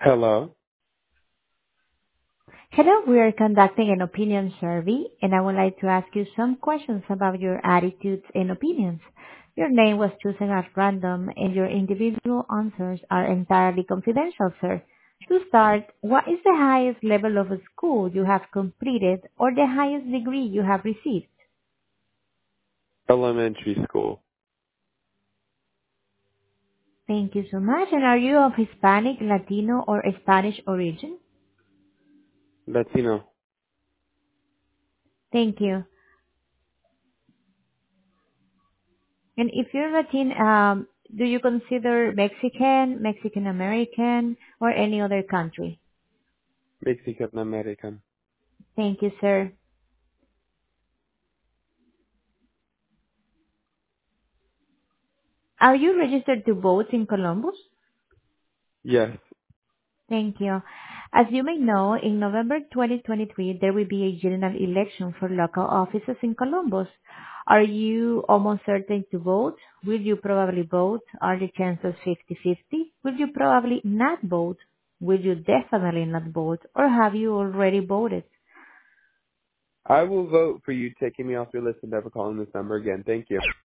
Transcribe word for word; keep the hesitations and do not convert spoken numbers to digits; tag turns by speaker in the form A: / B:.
A: Hello.
B: Hello, we are conducting an opinion survey, and I would like to ask you some questions about your attitudes and opinions. Your name was chosen at random, and your individual answers are entirely confidential, sir. To start, what is the highest level of school you have completed or the highest degree you have received?
A: Elementary school.
B: Thank you so much. And are you of Hispanic, Latino, or Spanish origin?
A: Latino.
B: Thank you. And if you're Latin, um, do you consider Mexican, Mexican American, or any other country?
A: Mexican American.
B: Thank you, sir. Are you registered to vote in Columbus?
A: Yes.
B: Thank you. As you may know, in November twenty twenty-three, there will be a general election for local offices in Columbus. Are you almost certain to vote? Will you probably vote? Are the chances fifty-fifty? Will you probably not vote? Will you definitely not vote? Or have you already voted?
A: I will vote for you taking me off your list and never calling this number again. Thank you.